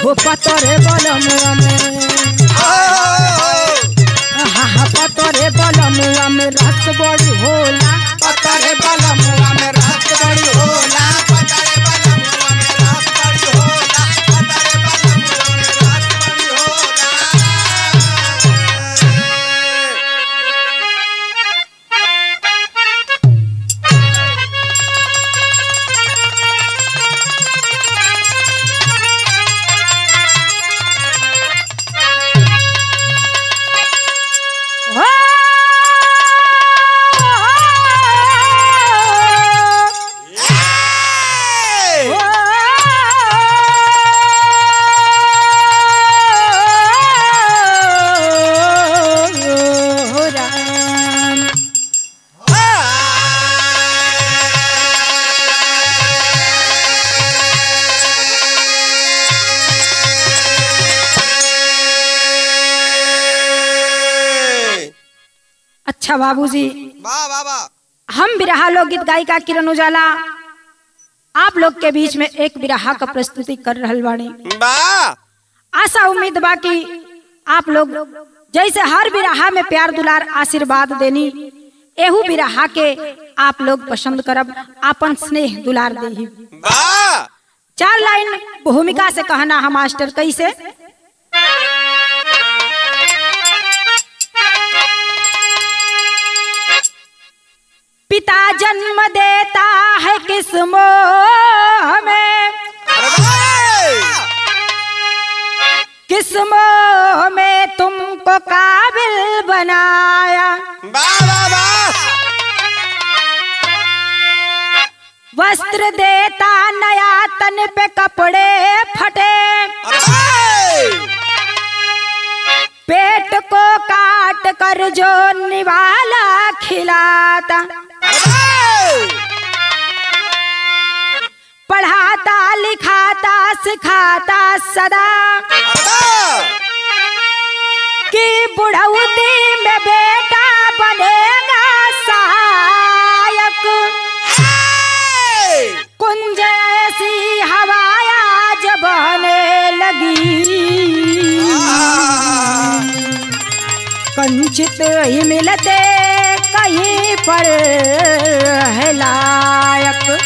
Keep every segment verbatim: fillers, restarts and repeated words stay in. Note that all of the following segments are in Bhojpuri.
हो पतरे बलमुआ में हाँ हाँ पतरे बलमुआ में रस बड़ी होला पतरे बलमुआ में रस बड़ी होला पतरे बलमुआ में रस बड़ी होला पतरे बलमुआ में रस बड़ी होला। अच्छा बाबूजी, वाह वाह वाह। हम बिरहा लोकगीत गायिका किरण उजाला आप लोग के बीच में एक बिरहा का प्रस्तुति कर रहल बानी। वाह। आशा उम्मीद बा कि आप लोग जैसे हर बिरहा में प्यार दुलार आशीर्वाद देनी एहू बिरहा के आप लोग पसंद करब आपन स्नेह दुलार देही। वाह। चार लाइन भूमिका से कहना है मास्टर कैसे। पिता जन्म देता है किस मोह में किस मोह में तुमको काबिल बनाया। वाह वाह वाह। वस्त्र देता नया तन पे कपड़े फटे पेट को काट कर जो निवाला खिलाता पढ़ाता लिखाता सिखाता सदा कि बुढ़ौती में बेटा बनेगा सहायक। कुंज ऐसी हवाया जब बहने लगी कंचित ही मिलते कहीं पर है लायक।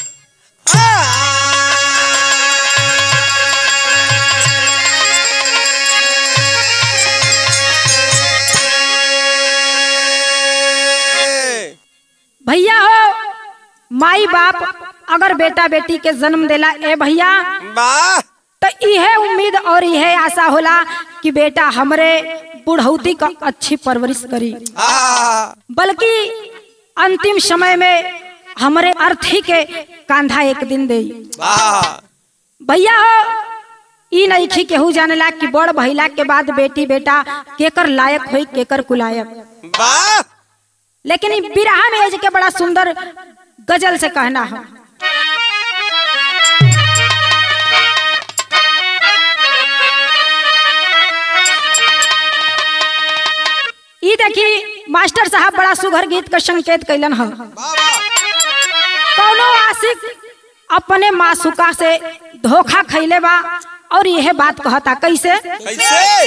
भैया हो माई बाप अगर बेटा बेटी के जन्म देला ए भैया तो यह उम्मीद और यह आशा होला कि बेटा हमरे बुढ़ौती का अच्छी परवरिश करी बल्कि अंतिम समय में हमरे अर्थी के कांधा एक दिन दे। भैया हो ई नहीं खी केहू जानेला कि बड़ भइला के बाद बेटी बेटा केकर लायक होई केकर कुलायक। लेकिन बिरहा में एज के बड़ा सुंदर गजल से कहना है। ई देखी मास्टर साहब बड़ा सुघर गीत का संकेत कैलन है। कौनो आशिक अपने मासूका से धोखा खैले बा और यह बात कहता कैसे कैसे।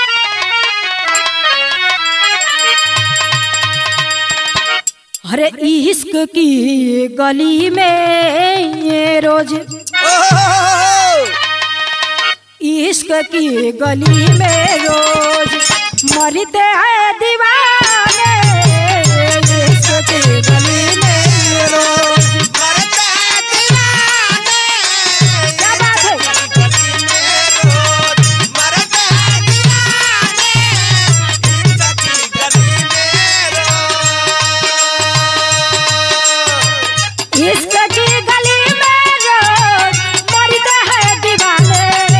अरे इश्क की गली में रोज इश्क की गली में रोज मरते हैं दीवाने। इश्क की गली में रोज मरते हैं दीवाने। क्या बात है। गली में रोज मरते हैं दीवाने। इश्क की गली में रोज इश्क की गली में रोज मरते हैं दीवाने।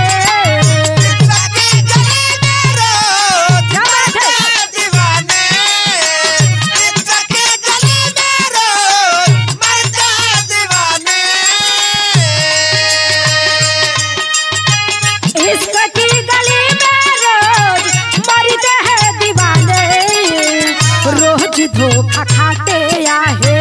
धोखा खाते आहे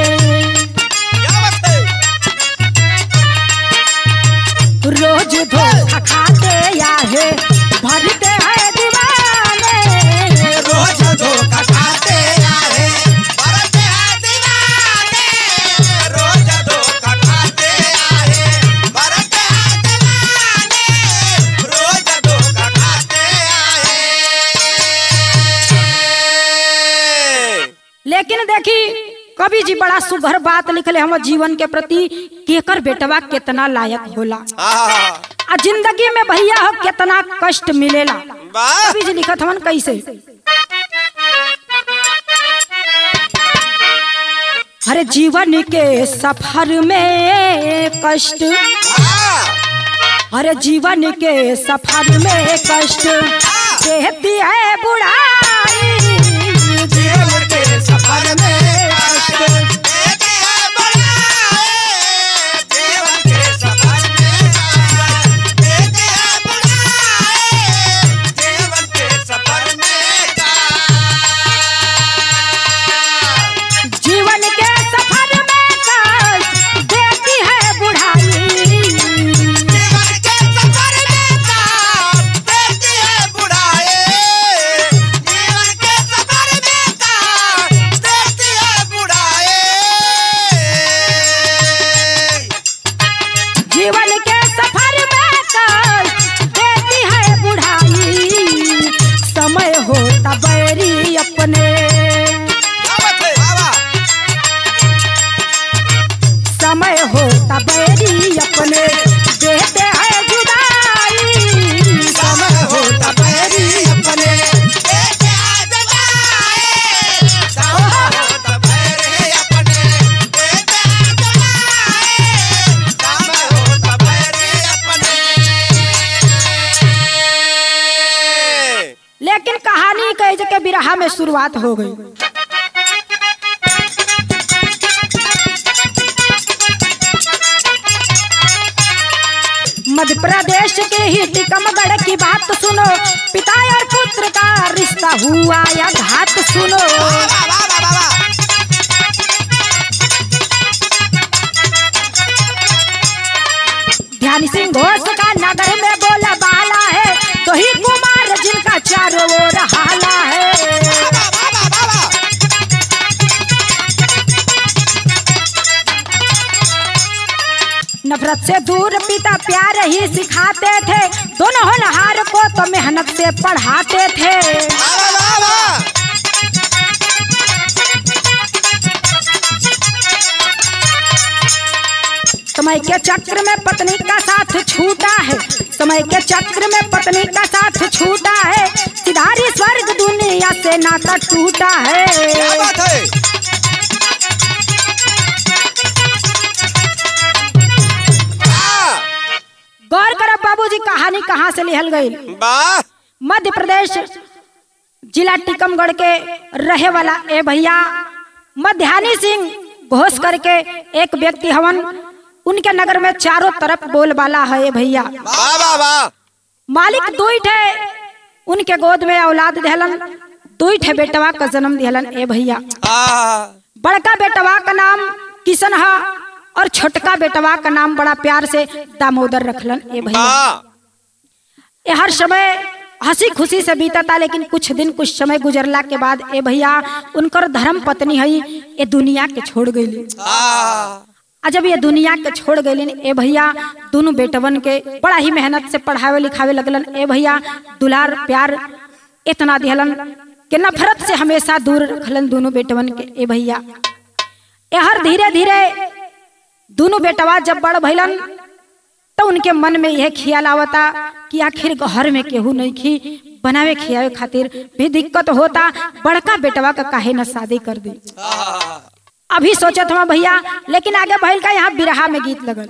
रोज धोखा खाते या काहे भरते हैं दीवाने। रोज धोखा खाते आए भरते हैं दीवाने। रोज धोखा खाते आए भरते हैं दीवाने। रोज धोखा खाते आए। लेकिन देखी कवि जी बड़ा सुघर बात लिखले हम जीवन के प्रति केकर बेटवा कितना लायक होला आ जिंदगी में भैया हो कितना कष्ट मिलेला। कवि जी लिखत हमन कैसे, हरे जीवन के सफर में कष्ट, हरे जीवन के सफर में कष्ट देती है बुढ़ाई। जीवन के सफर में कष्ट देती है बुढ़ाई। जीवन के सफर में कष्ट देती है बुढ़ाई। जीवन के सफर में कष्ट। जीवन के सफर में कष्ट देती है बुढ़ाई। जीवन के सफर में कष्ट देती है बुढ़ाई। जीवन के सफर में कष्ट देती है बुढ़ाई। जीवन के सफर में कष्ट देती है बुढ़ाई। समय होता बैरी अपने, समय होता बैरी अपने देते हैं जुदाई। समय होता बैरी अपने देते हैं जुदाई। समय होता बैरी अपने देते हैं जुदाई। समय होता बैरी अपने। लेकिन कहानी कह के बिरहा में शुरुआत हो गई। मध्य प्रदेश के ही टीकमगढ़ की बात सुनो, पिता और पुत्र का रिश्ता हुआ या घात सुनो। वाह वाह वाह वाह। ध्यान सिंह घोष का नगर में बोला बाला है, तो ही कुमार जिनका चारों ओर हाला है। वाह वाह वाह वाह। नफरत से दूर पिता प्यार ही सिखाते थे, दोनों होनहार को तो मेहनत से पढ़ाते थे। वाह वाह वाह। समय के चक्र में पत्नी का साथ छूटा है, समय के चक्र में पत्नी का साथ छूटा है। सिधारी स्वर्ग दुनिया से नाता टूटा है। क्या बात है। गौर करब बाबूजी कहानी कहाँ से लिहल गई। वाह। मध्य प्रदेश जिला टीकमगढ़ के रहे वाला ए भैया मध्यानी सिंह घोष करके एक व्यक्ति हवन, उनके नगर में चारों तरफ बोलबाला है ए भैया। वाह वाह वाह। मालिक दुई ठे उनके गोद में औलाद दिहलन, दुई ठे बेटवा का जन्म दिहलन ए भैया। बड़का बेटवा का नाम किशन है और छोटका बेटवा का नाम बड़ा प्यार से दामोदर रखलन ए भैया। ये हर समय हंसी खुशी से बीता था, लेकिन कुछ दिन कुछ समय गुजरला के बाद ए भैया उनकर धर्म पत्नी है ये दुनिया के छोड़ गई। आ जब ये दुनिया के छोड़ गई ए भैया, दोनों बेटवन के बड़ा ही मेहनत से पढ़ावे लिखावे लगलन ए भैया। दुलार प्यार इतना दिहलन कि नफरत से हमेशा दूर रखलन दोनों बेटवन के ए भैया। ए हर धीरे धीरे दोनों बेटवा जब बड़ भइलन तो उनके मन में यह ख्याल आवता कि आखिर घर में केहू नहीं खी बनावे खियावे खातिर भी दिक्कत होता, बड़का बेटवा का काहे न शादी कर दी। अभी सोचत हम भैया, लेकिन आगे भइल का यहाँ बिरहा में गीत लगल।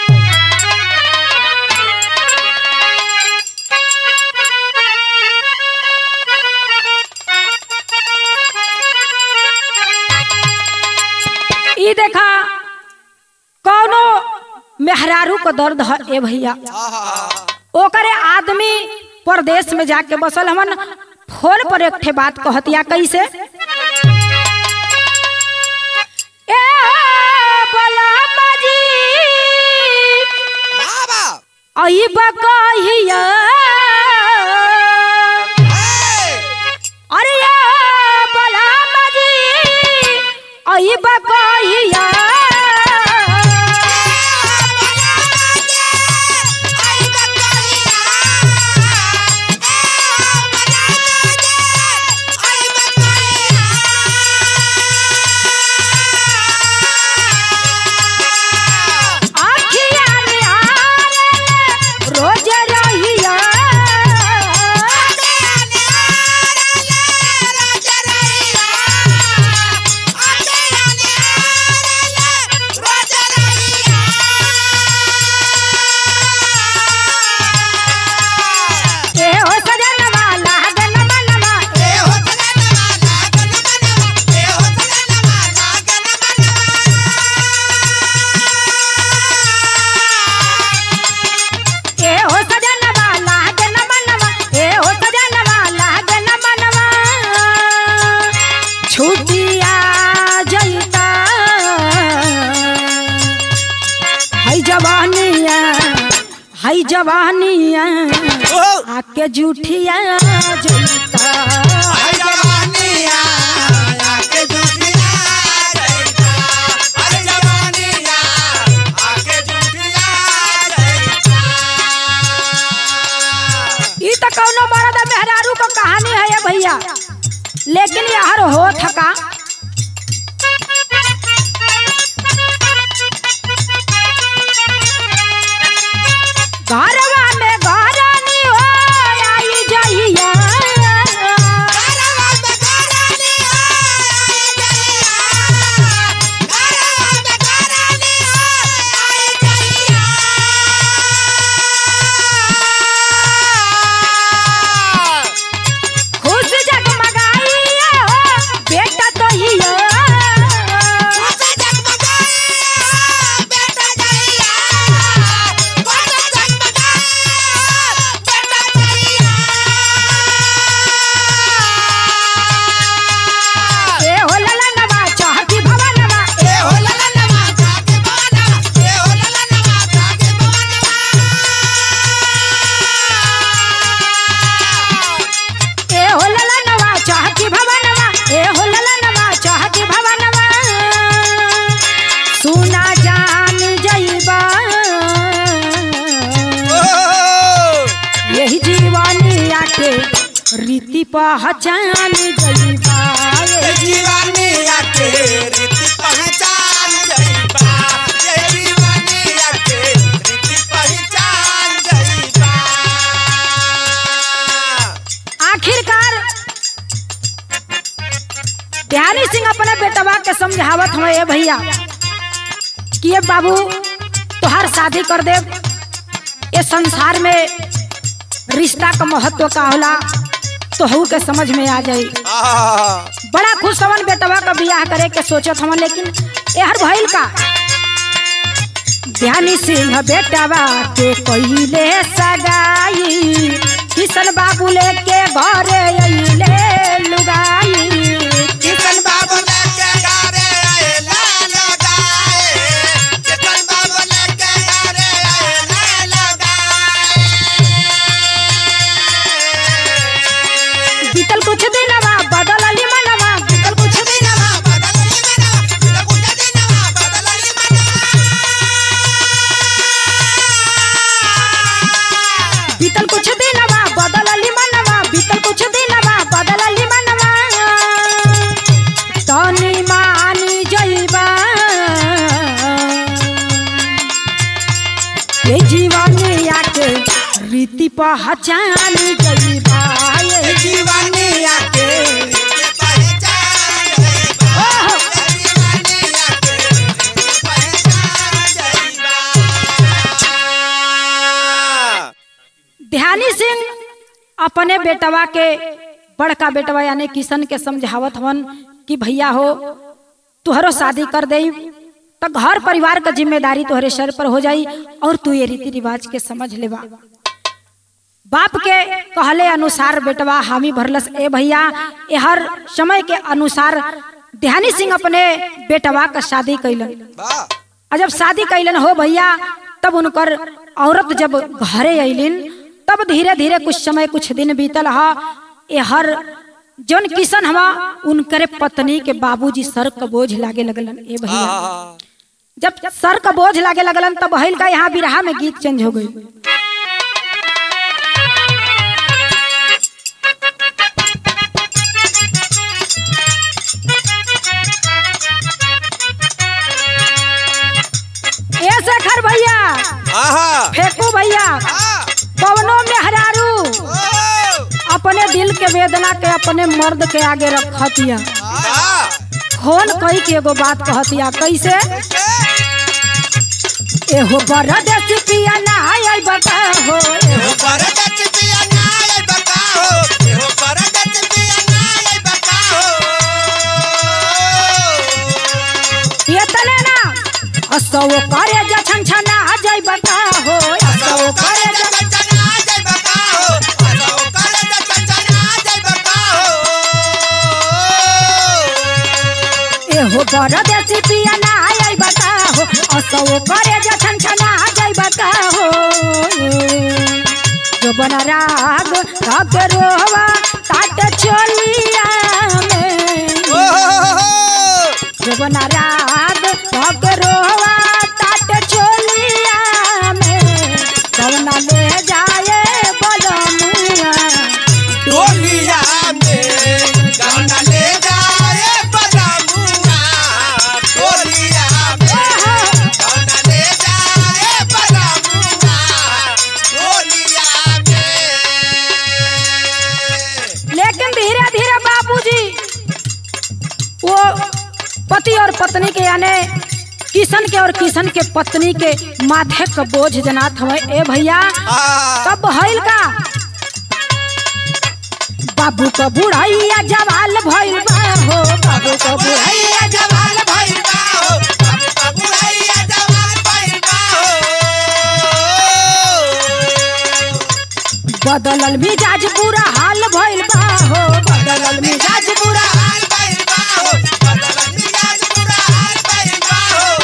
ई देखा कौनो मेहरारू को दर्द है ए भैया, ओकरे आदमी परदेश में जाके बसल हमन फोन पर एक ठे बात कहतिया कैसे, ए बलमा जी आई बकहिया आई बकहिया हई जवानिया आके जूठिया जलता हई जवानिया आके जूठिया जलता हई जवानिया आके जूठिया जलता। ई त कौनो मर्द मेहरारू का कहानी है ये भैया, लेकिन यार हो थका घरवा में घरानी हो आई जइया घरवा में घरानी हो आई जइया घरवा में घरानी हो आई जइया। खुश जगमगाई हो बेटा तो हिया खुश जगमगाई हो बेटा जइया रीति पहचान जइबा ये जीवनिया के रीति पहचान जइबा ये जीवनिया के रीति पहचान जइबा। आखिरकार ध्यानी सिंह अपने बेटवा के समझावत हमें ये भैया कि ये बाबू तोहार शादी कर दे, ये संसार में रिश्ता का महत्व का होला तो हऊ के समझ में आ जाई। बड़ा खुश हवन बेटवा का बियाह करे के सोचत हवन, लेकिन एहर भइल का ध्यानी सिंह बेटवा के कइले सगाई किशन बाबू लेके घरे अइले लुगाई किशन बाबू लेके घरे अइले लुगाई किशन बाबू लेके घरे अइले लुगाई। बीतल कुछ दिनवा बदलली मनवा बीतल कुछ दिनवा बदलली मनवा बीतल कुछ दिनवा बदलली मनवा बीतल कुछ दिनवा बदलली मनवा बीतल कुछ दिनवा बदलली मनवा तनी मानी जइबा ये जीवनिया के रीति पहचान जइबा ये जीवनिया के रीति पहचान जइबा ये जीवनिया के रीति पहचान जइबा। ध्यानी सिंह अपने बेटवा के बड़का बेटवा यानी किशन के समझावत हवन कि भैया हो तुहरो शादी कर दे तो घर परिवार का जिम्मेदारी तुहरे सर पर हो जाई और तू ये रीति रिवाज के समझ लेबा। बाप के कहले अनुसार बेटवा हामी भरलस। ए भैया ए हर समय के अनुसार ध्यानी सिंह अपने बेटवा का शादी कैलन। जब शादी कैलन हो भैया तब उनकर औरत जब घरे अलिन तब धीरे धीरे कुछ समय कुछ दिन बीतल हा। ए हर जोन किशन हवा उनकरे पत्नी के बाबूजी सर का बोझ लागे लगलन। ए भैया जब सर का बोझ लागे लगलन तब बहल का यहाँ बिरहा में गीत चेंज हो गई। ऐसे खर भैया फेंको भैया पवनों में हरारू अपने दिल के वेदना के अपने मर्द के आगे रखतिया। फोन कई के एगो बात कहतिया कैसे एहो परदेसी पिया ना आई बताओ एहो परदेसी पिया ना आई बताओ एहो परदेसी पिया ना आई बताओ ये तले ना असो करे ज छन छना जाई बताओ असो करे ज छन छना जाई बताओ असो करे ज छन छना जाई बताओ एहो परदेसी पिया ना आई बताओ असो करे ज छन छना जाई बताओ जो बन राग राग रोवा काट चलिया में जो बन राग राग रोवा काट चलिया में कवना ले जाए बलमुआ डोलिया में कवना ले जाए बलमुआ डोलिया में कवना ले जाए बलमुआ डोलिया में। लेकिन धीरे धीरे बाबूजी वो पति और पत्नी के यानी किशन के और किशन के पत्नी के माथे का बोझ जनात हवे। ए भैया कब भइल का बाबू का बुढ़ैया जवाल भइल बा हो बाबू का बुढ़ैया जवाल भइल बा हो बाबू का बुढ़ैया जवाल भइल बा हो बदलल मिजाज पूरा हाल भइल बा हो बदलल मिजाज पूरा हाल भइल बा हो बदलल मिजाज पूरा हाल भइल बा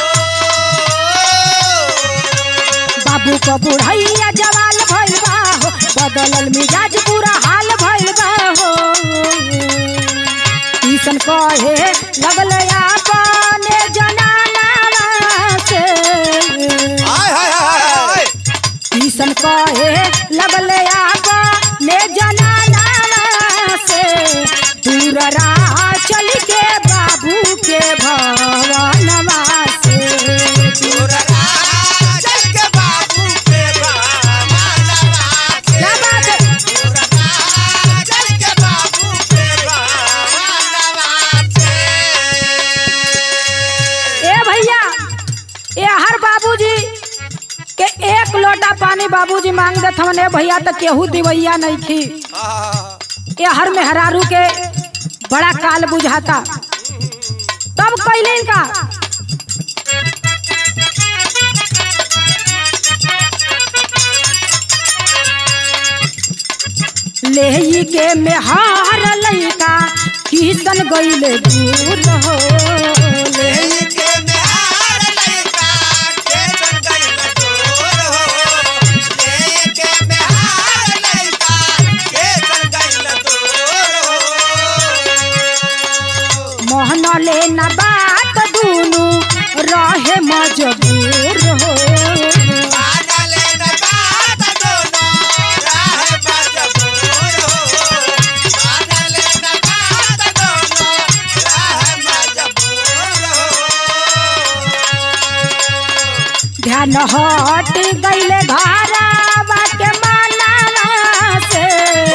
हो बाबू का बुढ़ैया जवाल भइल बा हो बदलल मिजाज पूरा हाल भइल बा हो किशन कहे लगल आपने जनाना से हाय हाय हाय किशन कहे लगल आपने जनाना से दूर राह चल के बाबू के भवनवा से दूर राह चल के बाबू के भवनवा से क्या बात है? दूर राह चल के बाबू के भवनवा से। ए भैया ए हर बाबूजी के एक लोटा पानी बाबूजी मांग देत हवन। ए भैया तो केहू दिवैया नहीं थी। ए हर में हरारू के बड़ा काल बुझाता तब कैले का लेही के मेहार लइका किशन गइले दूर हो लेही के मेहार लइका किशन गइले दूर हो लेके मेहार लइका किशन गइले दूर हो मोहन ले न बात दूनु रहे मजबूर हो बादले न बात दोनों राह मजबूर हो बादले न बात दोनों राह मजबूर हो। ध्यान हट गइले घरवा के मनावा से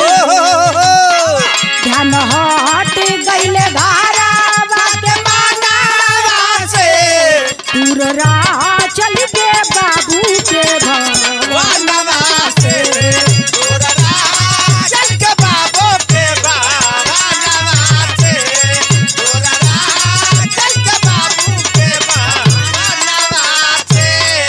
ध्यान हट गइले घरवा के मनावा से दूर राह चल के बाबू के भवनवा से दूर राह चल के बाबू के भवनवा से दूर राह चल के बाबू के भवनवा से।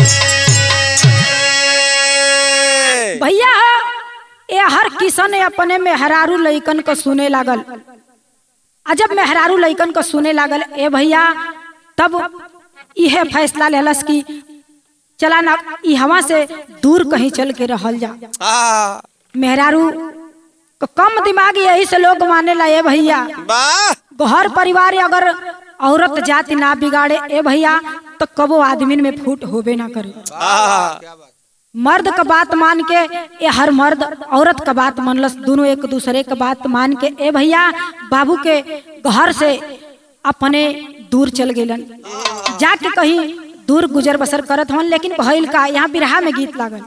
भैया ए हर किशन अपने मेहरारू लइकन को सुने लागल। अजब मेहरारू लइकन को सुने लागल ए भैया तब यह फैसला लेलस कि चला ना इहवा से दूर कहीं चल के रहल जा। मेहरारू कम दिमाग यही से लोग माने ला ए भैया। घर परिवार अगर औरत जाति ना बिगाड़े ए भैया तो कबो आदमी में फूट होबे ना करे। मर्द का बात मान के ये हर मर्द औरत का बात मानलस, दोनों एक दूसरे का बात मान के ए भैया बाबू के घर से अपने दूर चल गेलन, जाके कहीं दूर गुजर बसर करत हन। लेकिन भइल का यहाँ बिरहा में गीत लागल।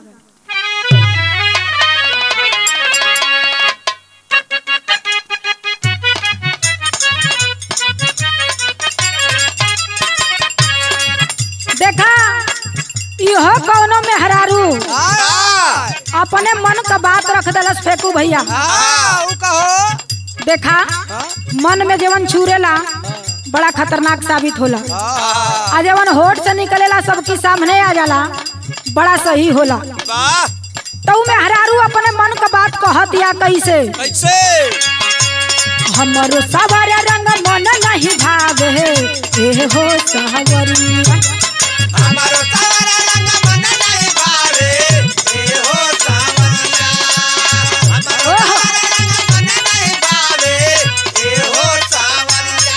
देखा इहो कौनो में हरारू अपने मन का बात रख दलस फेंकू भैया। देखा मन में जवन छुरेला बड़ा खतरनाक साबित होला, आ जवन होठ से निकलेला सबके सामने आ जाला बड़ा सही होला। तो में हरारू अपने मन का बात कहत या कैसे कैसे हमरो सवार रंग मन नहीं भावे ए हो सहवरिया, हमारो सवारा रंग मन नहीं भावे ए हो सावरिया, हमारो सवारा रंग मन नहीं भावे ए हो सावरिया।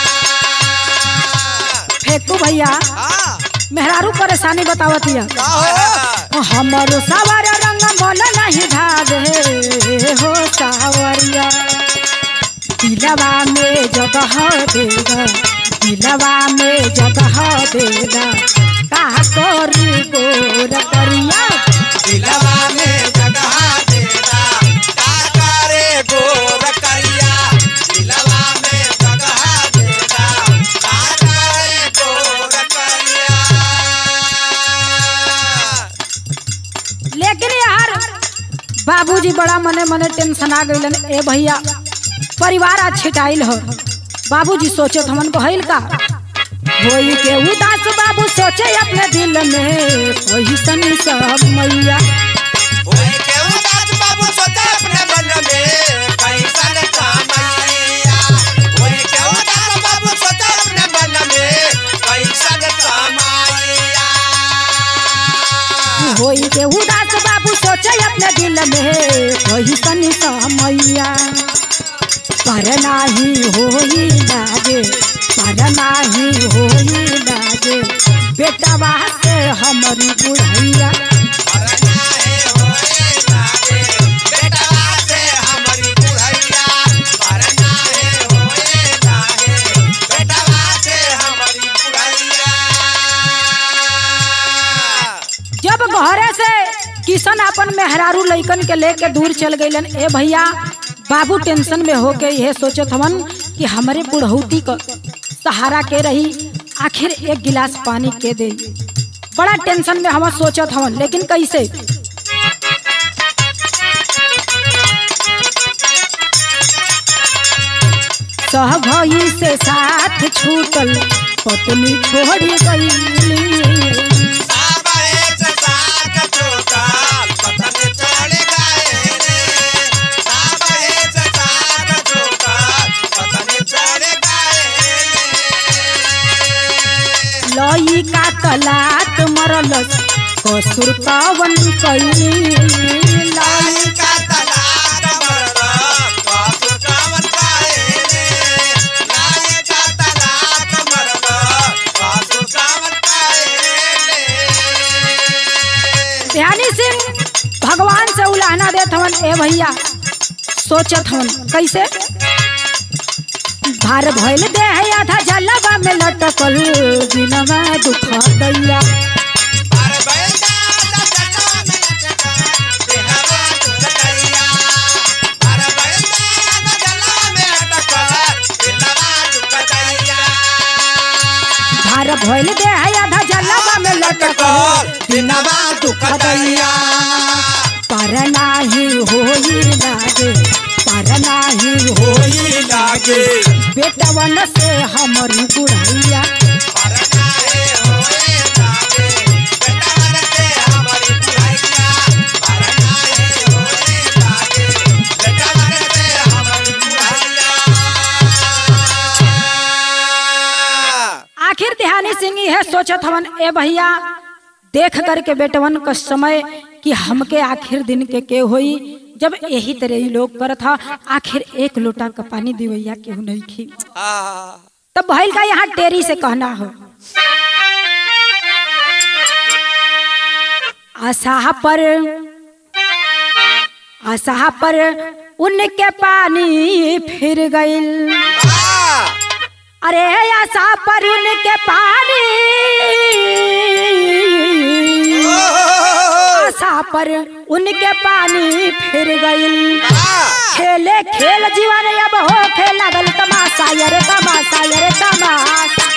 फेंकू भैया मेहरारू परेशानी बतावतिया। हमारो सवार रंग मन नहीं भावे हो सावरिया, दिलवा में जगह देगा, दिलवा में जगह देगा, का करी गोर करिया, दिलवा में जगह देगा, का करे गोर करिया, दिलवा में जगह देगा, का करे गोर करिया। लेकिन यार बाबूजी बड़ा मने मने टेंशन आ गइलन ए भैया। परिवार आज छिटाइल हो, बाबूजी सोचत हमन बहल का होई के उदास बाबू सोचे अपने दिल में वही सनी सब मैया, होई के उदास बाबू सोचे अपने मन में कैसन कामैया, होई के उदास बाबू सोचे अपने मन में कैसन कामैया, होई के उदास बाबू सोचे अपने दिल में वही सनी सब मैया। पर नाही होई लागे, पर नाही होई लागे, बेटवा से हमारी बुढ़ैया, पर नाहे होए लागे, बेटवा से हमारी बुढ़ैया, पर नाहे होए लागे, बेटवा से हमारी बुढ़ैया। जब घरे से किशन अपन मेहरारू लइकन के लेके दूर चल गइलन ए भैया, बाबू टेंशन में होके यह सोचत हवन कि हमारे बुढ़ौती का सहारा के रही, आखिर एक गिलास पानी के दे। बड़ा टेंशन में हम सोचत हवन, लेकिन कैसे सहभई से साथ छूटल पत्नी छोड़ी गई, लई का तलाक मरलस कसुर कवन कैली, लाई का तलाक मरलस कसुर कवन कैली, लाई का तलाक मरलस कसुर कवन कैली। ध्यानी सिंह भगवान से उलाहना देत हवन ए भैया, सोचत हवन कैसे भार भइल दे है आधा जलवा में लटकल दिनवा दुख दैया, भार भइल दे आधा जलवा में लटकल दिनवा दुख दैया, भार भइल दे आधा जलवा में लटकल दिनवा दुख दैया, भार भइल दे है आधा जलवा में लटकल दिनवा दुख दैया। पर नाही होई लागे, पर नाही होई लागे, बेटवन से हमारी बुढ़ैया, पर नाहे होए लागे, बेटवन से हमारी बुढ़ैया, पर नाहे होए लागे, बेटवन से हमारी बुढ़ैया। आखिर ध्यानी सिंह यह सोचत हवन ए भैया, देख करके बेटवन का समय कि हमके आखिर दिन के के होई, जब यही तरह ही लोग करत था, आखिर एक लोटा का पानी दिवैया केहू नहीं खी। तब भइल का यहाँ टेरी से कहना हो, आशा पर आशा पर उनके पानी फिर गइल। अरे आशा पर उनके पानी, आशा पर उनके पानी फिर गइल। खेले खेल जीवन अब हो खेल लगल तमाशा, अरे तमाशा अरे तमाशा।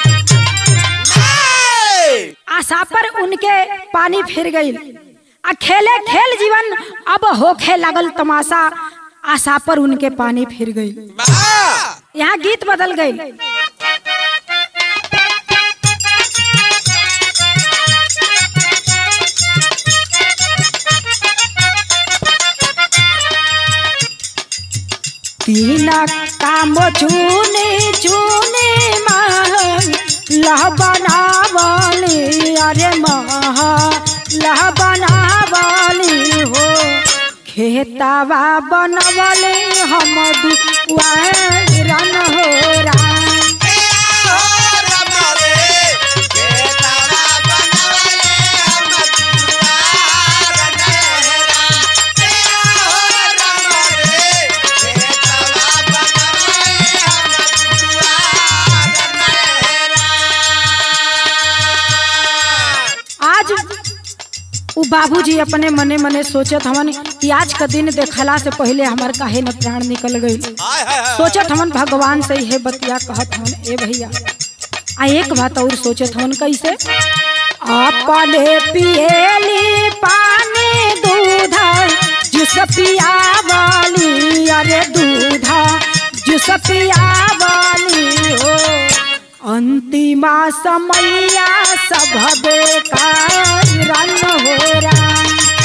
आशा पर उनके पानी फिर गइल, आ खेले खेल जीवन अब हो खेल लगल तमाशा। आशा पर उनके पानी फिर गइल। यहाँ गीत बदल गइल। तीन काम चुनी चुनी माँ लह बनावली, अरे माँ लह बनावली हो। खेतवा बनवले हम दुआरन हो राम। बाबूजी अपने मने मने सोचत हवन कि आज का दिन देखला से पहले हमार काहे न प्राण निकल गई। सोचत हवन भगवान से हे बतिया कहत हवन, ए भैया आ एक बात और सोचत हवन कैसे, अपने पिएली पानी दूधा जुस पियावली, अरे दूधा जुस पियावली हो। अंतिमा समैया सब बेकार रन हो राम।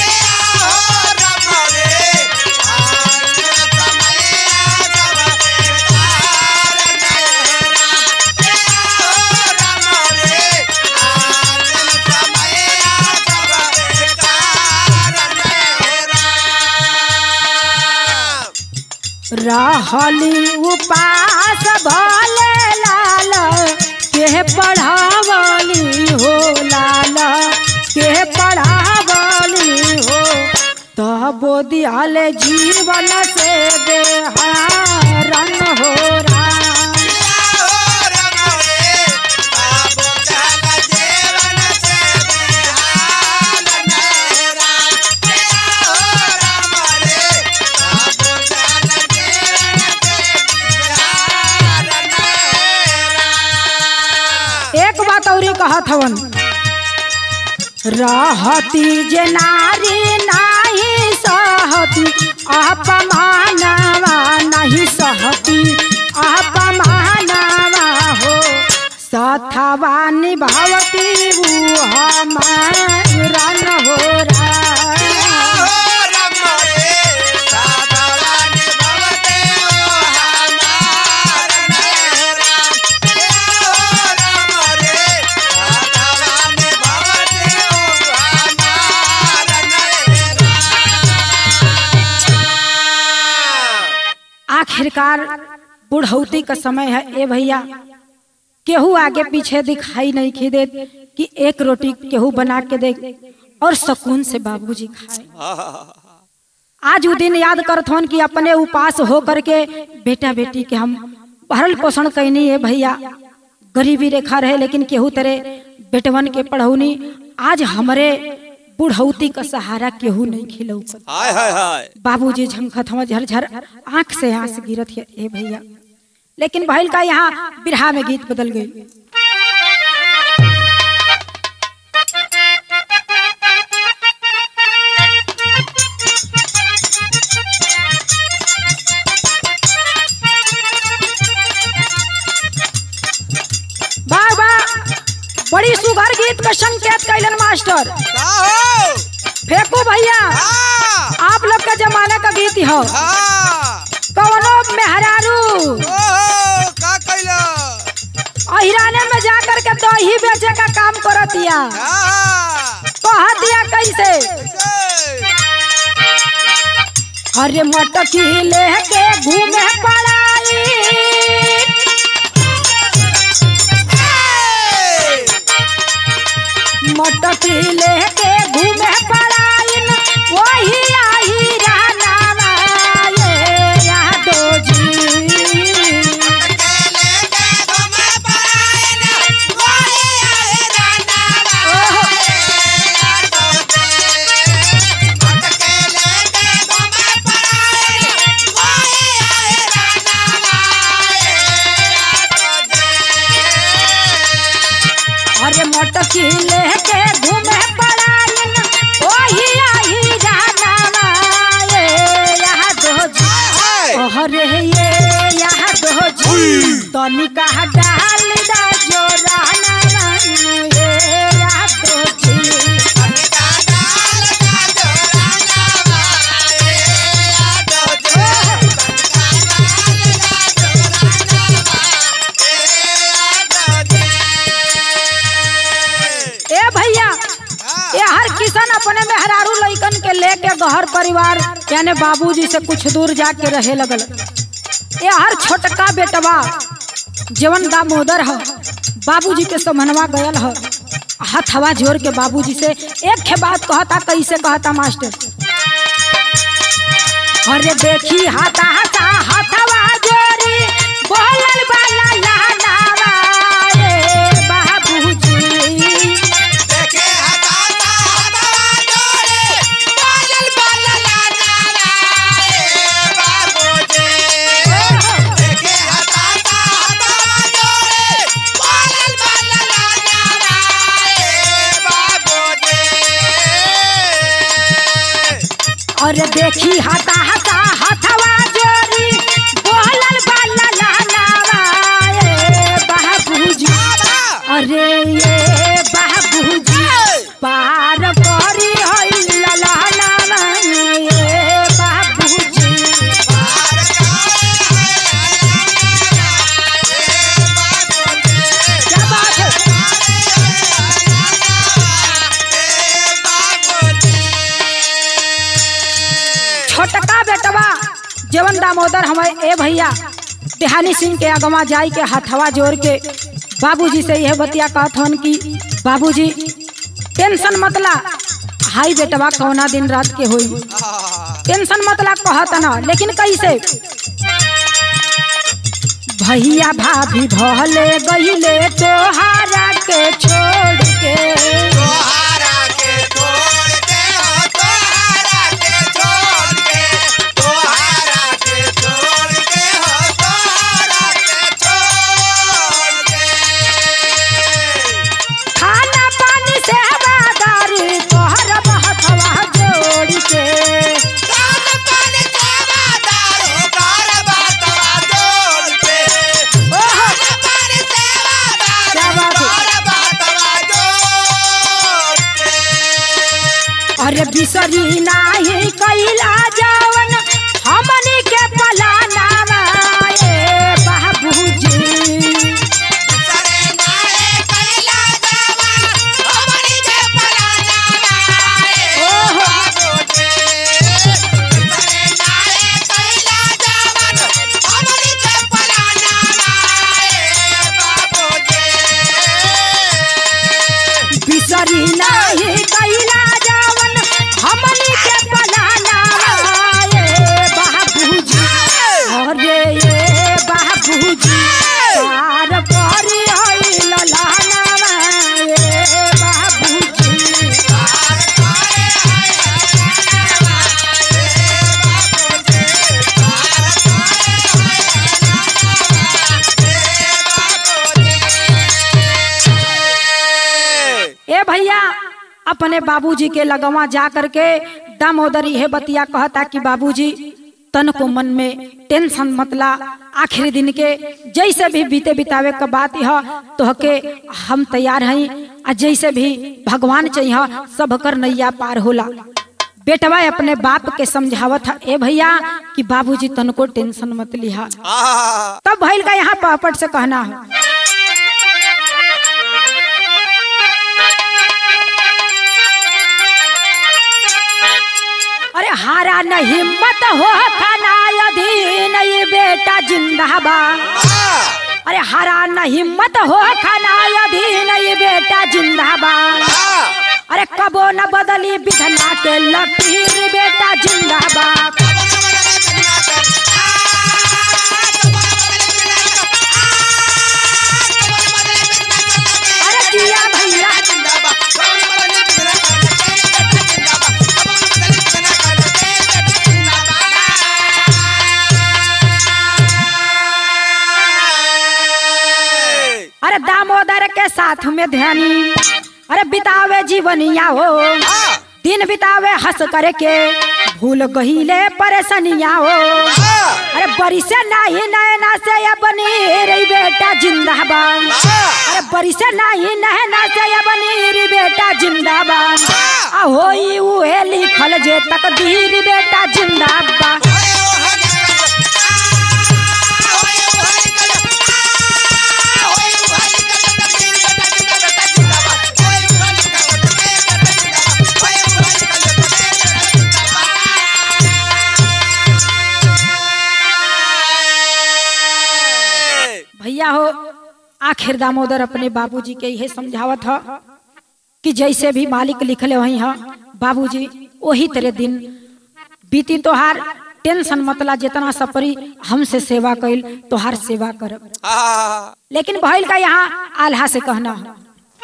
रहली उपास भले लाल के पढ़ावली हो, लाल के पढ़ावली हो। तबो दियाल जीवन से बेहारन हो राम। कहत हवन, रहती जे नारी नाही सहती अपमानवा, नहीं सहती अपमानवा हो। सथवा निभावती वो हमारन हो राम। आखिरकार बुढ़ौती का समय है, ए भैया केहू आगे पीछे दिखाई नहीं खी दे कि एक रोटी केहू बना के दे और सुकून से बाबूजी खाए। आज वो दिन याद करत हन कि अपने उपास हो करके बेटा बेटी के हम भरल पोषण कैनी है भैया। गरीबी रेखा रहे लेकिन केहू तरह बेटवन के पढ़ौनी। आज हमरे बुढ़ौती का सहारा केहू नहीं खिलौ। हाय हाय हाय बाबूजी झमखत हम झरझर आंख से आंस गिरत है ए भैया। लेकिन भइल का यहाँ बिरहा में गीत बदल गई। बाबा बड़ी सुघर गीत का संकेत कैलन मास्टर। फेंकू भैया, आप लोग का जमाना का गीत हो। कौनो मेहरारू का कैला अहिराने में जाकर के दही बेचे का काम करतिया। कहा दिया कैसे, अरे मटकी लेके घूमे पड़ाई मटकी लेके घूमे पड़ाई वही आई रहना ये यादो जी अरे मटकी लेके घूमे पड़ाइन वही आई रहना ये यादो जी अरे ये यादो जी तनिका डाल दा जो रहना ये यादो जी ए भैया ये हर किसान अपने मेहरारू लइकन के लेके घर परिवार यानी बाबूजी से कुछ दूर जाके रहे लगल। ये हर छोटका बेटवा जवन दामोदर है बाबूजी के समनवा गयल है हथवा जोड़ के बाबूजी से एक खे बात कहता कैसे कहता मास्टर अरे देखी हाथा हाथा हथवा जोड़ी बोलल वाला लानावा रे बाबूजी अरे देखी हाथा हाथा हथवा जोड़ी बोलल वाला लानावा ये बाबूजी अरे ये बाबूजी पार करी होई ललनावा ये बाबूजी क्या बात है छोटका बेटवा जवन दामोदर हमारे ए भैया बिहानी सिंह के अगवा जाई के हथवा जोड़ के बाबूजी से यह बतिया कहत हन कि बाबूजी टेंशन मतला हाई बेटवा कौना दिन रात के होई टेंशन मतला कहत ना लेकिन कैसे भैया भाभी भले गईले तोहारा के छोड़ के अरे बिसरी नाही कैला जवन हमनी के पलानावा ये बाबूजी बिसरी नाही कैला जवन हमनी के पलानावा ये बाबूजी अरे ये बाबूजी पार करी होई ललनावा ये बाबूजी ए भैया अपने बाबूजी के लगवा जा करके दामोदर यह बतिया कहता कि बाबूजी तन को मन में टेंशन मतला आखिरी दिन के जैसे भी बीते बितावे का बात यह तो के हम तैयार हैं आ जैसे भी भगवान चाहिए सब कर नैया पार होला बेटवा अपने बाप के समझावत है ए भैया कि बाबूजी तन को टेंशन मत लिहा तब भइल का यहाँ पापट से कहना है अरे हारा न हिम्मत हो खाना अधीन ये बेटा जिंदाबाद। अरे हारा न हिम्मत हो खाना अधीन ये बेटा जिंदाबाद। अरे कबो न बदली बिछना के लकीर बेटा जिंदाबाद। अरे जिया भैया अरे दामोदर के साथ में ध्यानी अरे बितावे जीवनिया हो दिन बितावे हंस करके भूल गहिले परेशानिया हो। अरे बड़ी से नहीं नैना से या बनी रे बेटा जिंदाबाद। अरे बड़ी से नहीं नैना से या बनी रे बेटा जिंदाबाद। आ होई उहे लिखल जे तकदीर बेटा जिंदाबाद। भैया हो आखिर दामोदर अपने बाबूजी के यही समझावत है कि जैसे भी मालिक लिखले वही है बाबूजी वही तरह दिन बीती। तोहार टेंशन मतला जितना सपरी हमसे सेवा कैल तोहार सेवा कर। लेकिन भइल का यहाँ आल्हा से कहना है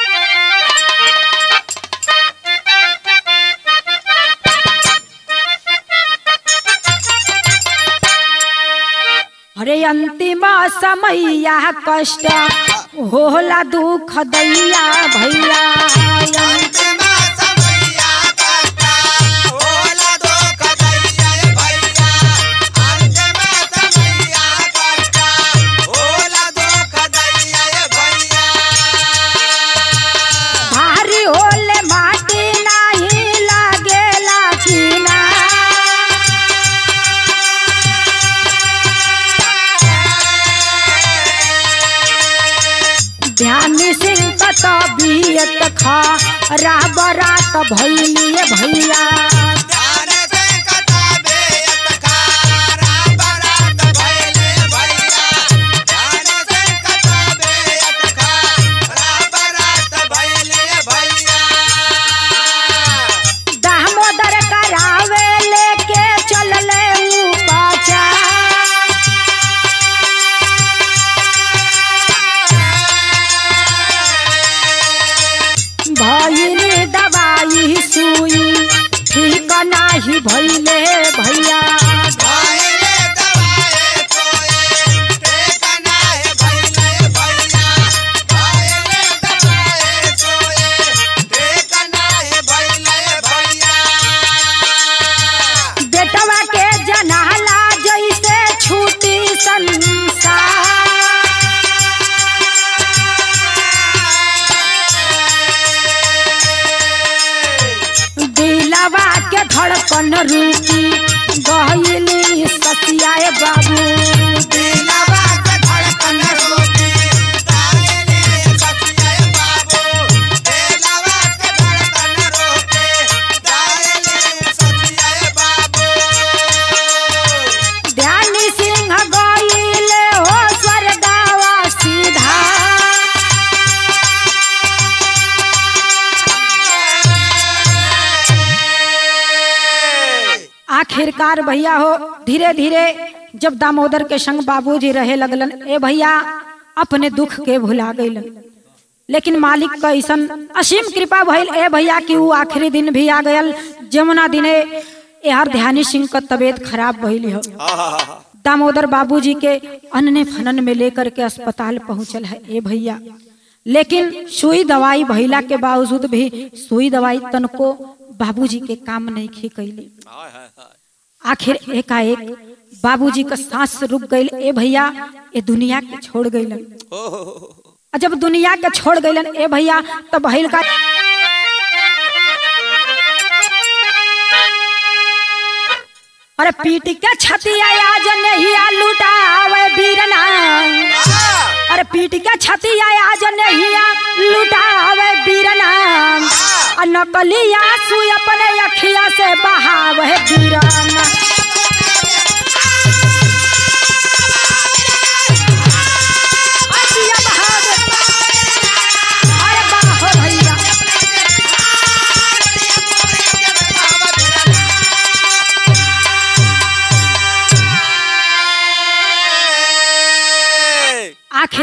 अरे अंतिम समैया कष्ट होला दुख दैया भैया। अंतिम समैया कष्ट होला दुख दैया भैया। अंतिम समैया कष्ट होला दुख दैया भैया। भारी होले माटी नहीं लागेला चीना। ध्यानी सिंह तबीयत खा रात भैली भैया। ध्यान सिंह तबीयत खा रात भैली भैया। ध्यान सिंह तबीयत खा रात भैली भैया। दामोदर करावे लेके चलले उपाचा। भइली दवाई सुई ठीक नाही भइले भैया। भइले दवाई सुई ठीक नाही भइले भैया। भइले दवाई सुई ठीक नाही भइले भैया। बेटवा के जनाला जैसे छूटी संसार। दिलवा के धड़कन रुकी गइली सतियाए बाबू। दिलवा के धड़कन रुकी गइली सतियाए बाबू। दिलवा के धड़कन रुकी गइली सतियाए बाबू। ध्यानी सिंह गइले हो स्वर्गवा सीधा। आखिरकार भैया हो धीरे धीरे जब दामोदर के संग बाबूजी रहे लगलन ए भैया अपने दुख के भुला गइलन। लेकिन मालिक का ऐसन असीम कृपा भइल ए भैया कि वो आखिरी दिन भी आ गयल जमुना दिने यार ध्यानी सिंह का तबीयत खराब भइल हो। दामोदर बाबूजी के अन्ने फनन में लेकर के अस्पताल पहुंचल है ए भैया। लेकिन सुई दवाई भइला के बावजूद भी सुई दवाई तनको बाबूजी के काम नहीं खे कैली। आखिर एकाएक बाबूजी का सांस रुक गई ए भैया ए दुनिया के छोड़ गइलन। जब दुनिया के छोड़ गइलन ए भैया तब भइल का अरे पीट के छतिया आज नहीं लुटावे बीरना। अरे पीट के छतिया आज नहीं लुटावे बीरना। नकली आंसू अपने अखिया से बहावे।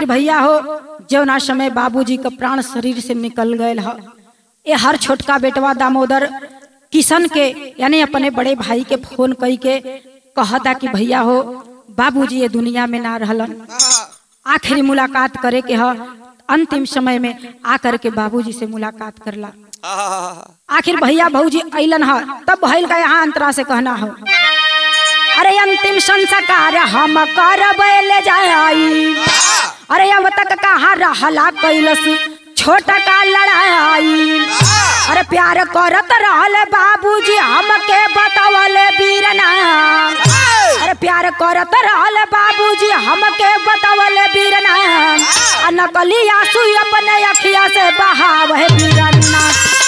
आखिर भैया हो जौना समय बाबूजी का प्राण शरीर से निकल गए ह ये हर छोटका बेटवा दामोदर किशन के यानी अपने बड़े भाई के फोन कई के कहता कि भैया हो बाबूजी ये दुनिया में ना रहलन, आखिरी मुलाकात करे के ह अंतिम समय में आकर के बाबूजी से मुलाकात करला। आखिर भैया भौजी अइलन ह तब भइल का यहाँ अंतरा से कहना हो, अरे अंतिम संस्कार हम करबे ले जाई, अरे अब तक कहाँ रहला कैलस छोटा का लड़ाई, अरे प्यार करत रहले बाबूजी हमके बतावले बीरना, अरे प्यार करत रहले बाबूजी हमके बतावले बीरना, नकली आंसू अपने अखिया से बहावे बीरना।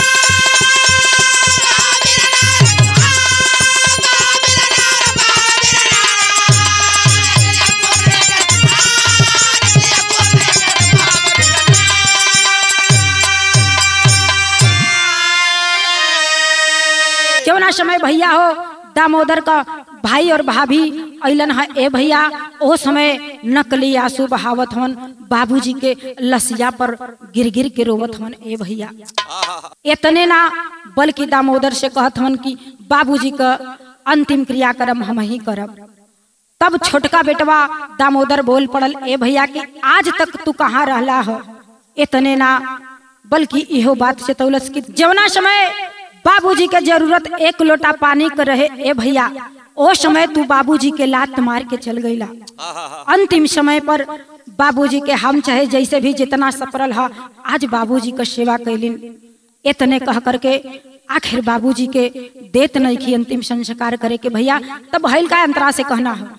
क्यों ना समय भैया हो दामोदर का भाई और भाभी अइलन है ए भैया ओ समय नकली आंसू बहावत हन बाबूजी के लसिया पर गिर गिर के रोवत हन ए भैया। इतने ना बल्कि दामोदर से कहत हन कि बाबूजी का अंतिम क्रियाक्रम हम ही करब। तब छोटका बेटवा दामोदर बोल पड़ल ए भैया कि आज तक तू कहाँ रहला हो। इतने ना बल्कि इहो बात से तौलस कि जवना समय बाबूजी के जरूरत एक लोटा पानी के रहे ए भैया ओ समय तू बाबूजी के लात मार के चल गईला। अंतिम समय पर बाबूजी के हम चाहे जैसे भी जितना सपरल है आज बाबूजी का सेवा कैलिन। इतने कह करके आखिर बाबूजी के देत नहीं की अंतिम संस्कार करे के भैया। तब भइल का अंतरा से कहना हो,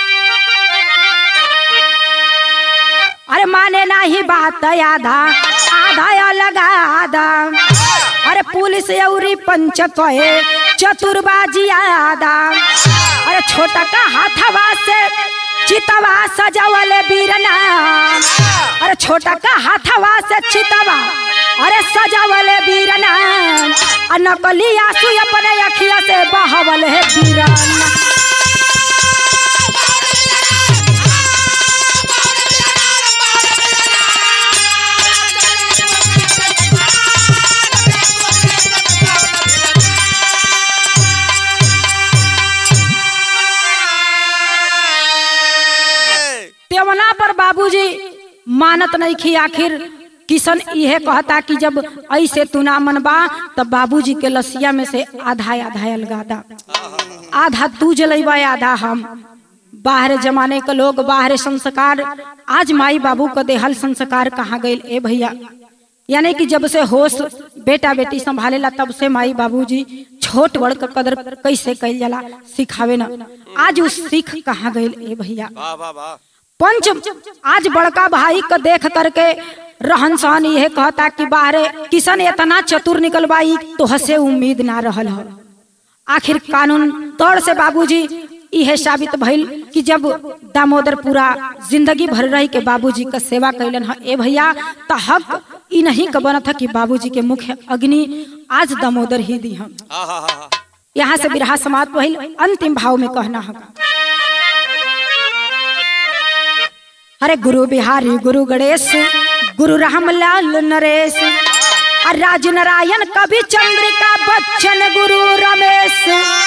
अरे माने नहीं बात आधा आधा लगा आधा, अरे पुलिस औरी पंच कहे चतुरबाजी आदा, अरे छोटा का हाथवा से चितवा सजावले बीरना, अरे छोटा का हाथवा से चितवा अरे सजावले बीरना, नकली आंसू अपने अखिया से बहावले है बीरना। तेवना पर बाबूजी मानत नहीं खी। आखिर किशन यह कहता कि जब ऐसे तू ना मनबा तब बाबूजी के लसिया में से आधा आधा अलगादा, आधा तू जलेबा आधा हम। बाहर जमाने के लोग बाहर संस्कार आज माई बाबू का देहल संस्कार कहाँ गए ए भैया। यानी कि जब से होश बेटा बेटी संभालेला तब से माई बाबूजी छोट बड़ का कदर कैसे कैल जाला सिखावे ना। आज उस सीख कहाँ गए ए भैया। पंच आज बड़का भाई को देख करके रहन सहन यह कहता कि बाहरे किशन इतना चतुर निकलवाई तो हसे उम्मीद ना रहल हो। आखिर कानून तौर से बाबूजी यह साबित भइल कि जब दामोदर पूरा जिंदगी भर रही के बाबूजी का सेवा कैलन है ए भैया तो हक ई नहीं का बनत है कि बाबूजी के मुख्य अग्नि आज दामोदर ही दी हम। यहाँ से बिरहा समाप्त भइल। अंतिम भाव में कहना है, अरे गुरु बिहारी गुरु गणेश गुरु रामलाल नरेश, राज नारायण कवि चंद्रिका बच्चन गुरु रमेश,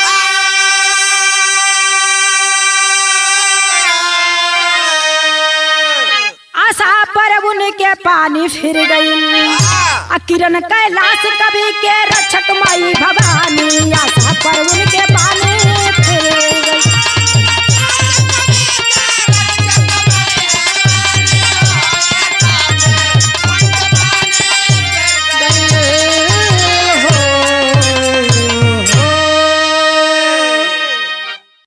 आशा पर उनके पानी फिर गई, किरण कैलाश कवि के रक्षक माई भवानी, आशा पर उनके